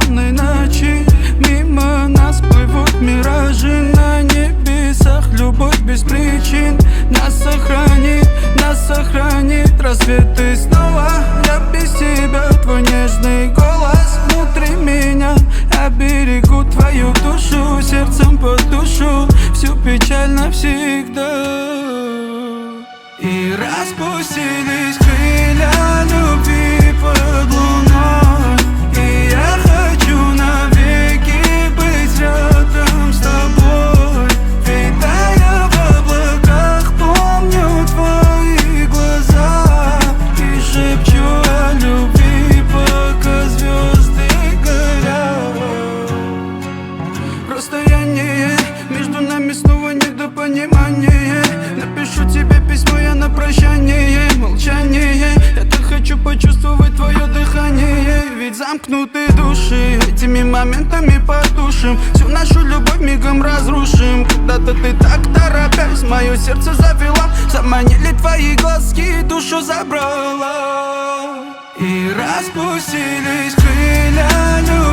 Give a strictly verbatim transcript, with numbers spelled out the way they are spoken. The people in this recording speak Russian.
темной ночи. Мимо нас плывут миражи, на небесах любовь без причин. Нас сохранит, нас сохранит рассвет. И снова я без тебя, твой нежный голос внутри меня. Я берегу твою душу, сердцем по душу, всю печаль навсегда. И распустились крылья любви под луной, и я хочу навеки быть рядом с тобой. Витая в облаках, помню твои глаза и шепчу о любви, пока звезды горят. Расстояние между нами снова недопонимание. Напишу тебе письмо я на прощание, молчание. Я так хочу почувствовать твое дыхание. Ведь замкнутые души этими моментами потушим. Всю нашу любовь мигом разрушим. Когда-то ты так торопясь мое сердце завела, заманили твои глазки, душу забрала. И распустились крылья любви